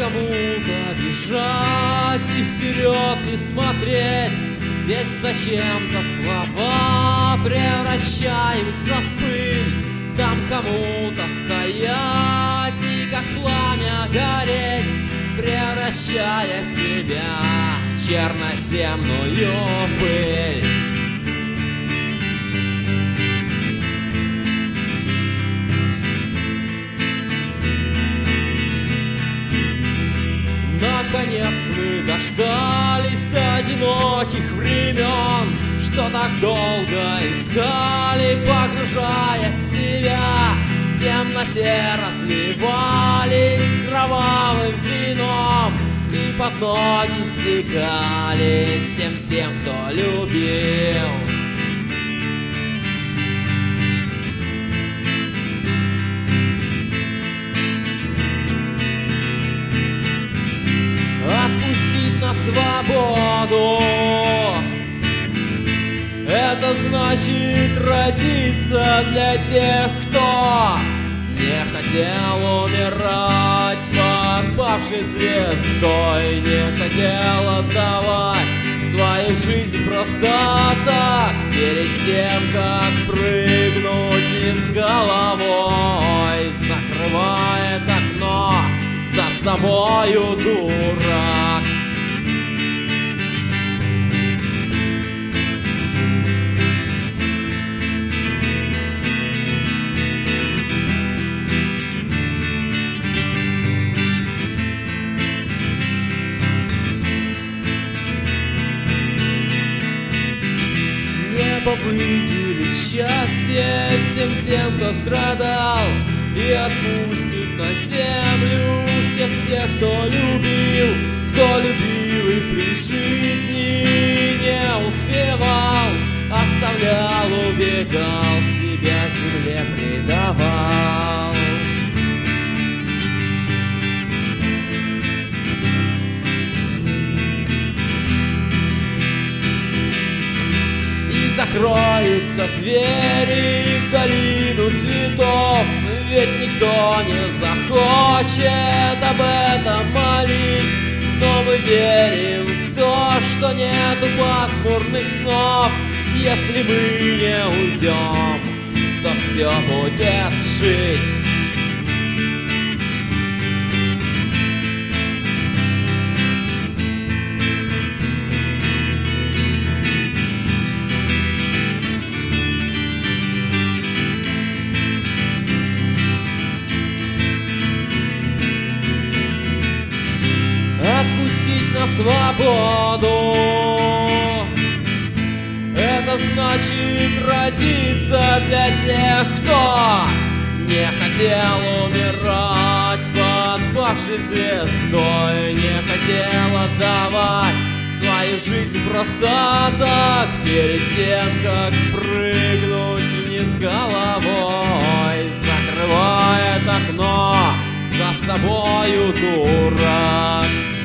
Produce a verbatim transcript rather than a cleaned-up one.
кому-то бежать и вперед не смотреть. Здесь зачем-то слова превращаются в пыль. Там кому-то стоять и как пламя гореть, превращая себя в черноземную пыль. Наконец мы дождались одиноких времен, что так долго искали, погружая себя. В темноте разливались кровавым вином и под ноги стекали всем тем, кто любил. Отпустить на свободу — это значит родиться для тех, кто не хотел умирать под павшей звездой, не хотел отдавать свою жизнь просто так, перед тем, как прыгнуть вниз головой, закрывает окно за собою дурак. Небо выделит счастье всем тем, кто страдал, и отпустит на землю всех тех, кто любил, кто любил и при жизни не успевал, оставлял, убегал, себя земле предавал. И закроются двери в долину цветов, ведь никто не захочет об этом молить. Но мы верим в то, что нету пасмурных снов. Если мы не уйдем, то все будет жить. Отпустить на свободу — это значит родиться для тех, кто не хотел умирать под павшей звездой, не хотел отдавать свою жизнь просто так, перед тем, как прыгнуть вниз головой, закрывает окно за собою дурак.